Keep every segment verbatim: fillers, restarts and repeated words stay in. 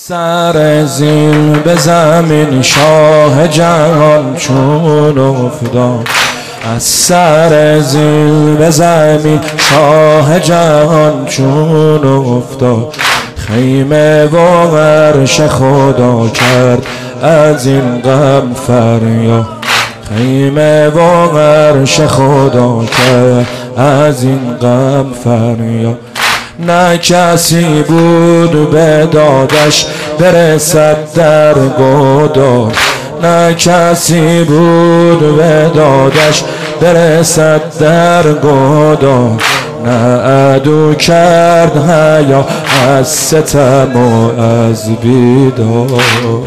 سر زیر به زمین شاه جهان چون افتاد، از سر زیر به زمین شاه جهان چون افتاد. خیمه و عرش خدا کرد از این غم فریاد، خیمه و عرش خدا کرد از این غم فریاد. نه کسی بود به دادش برسد در گودار، نه کسی بود به دادش برسد در گودار. نه عدو کرد حیا از ستم و از بیدار.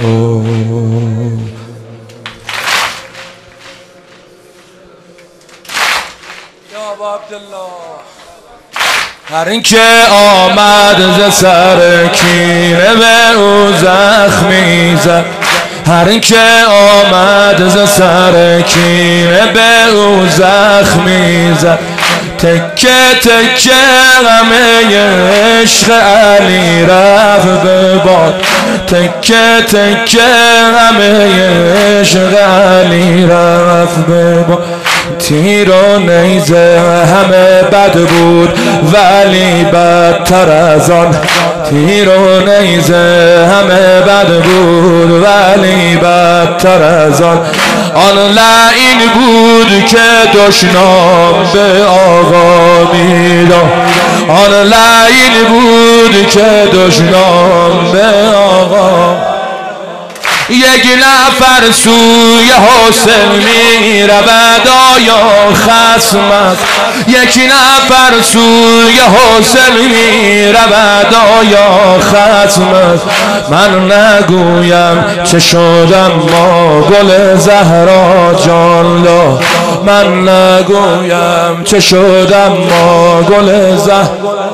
یا ابا عبدالله، هر این که آمد ز سر کینه به او زخمی زد، هر این که آمد ز سر کینه به او زخمی زد. تکه تکه غمه عشق علی رفت به باد، تکه تکه غمه عشق علی رفت به باد. تیر و نیزه همه بد بود ولی بدتر از آن، تیر و نیزه همه بد بود ولی بدتر از آن. آن لعین بود که دشنام به آقا میداد، آن لعین بود که دشنام به آقا. یک نفر سوی حسین می رود آیا خصم است، یک نفر سوی حسین می رود آیا خصم است. من نگویم چه شدم ما گل زهرا جان لا، من نگویم چه شدم ما گل زهرا.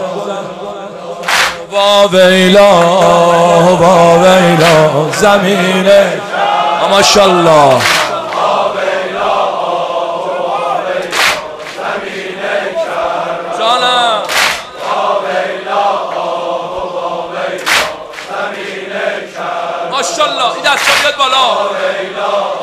با ویلا با ویلا زمینه ماشاءالله، جانم ماشاءالله. این دستا بیاد بالا.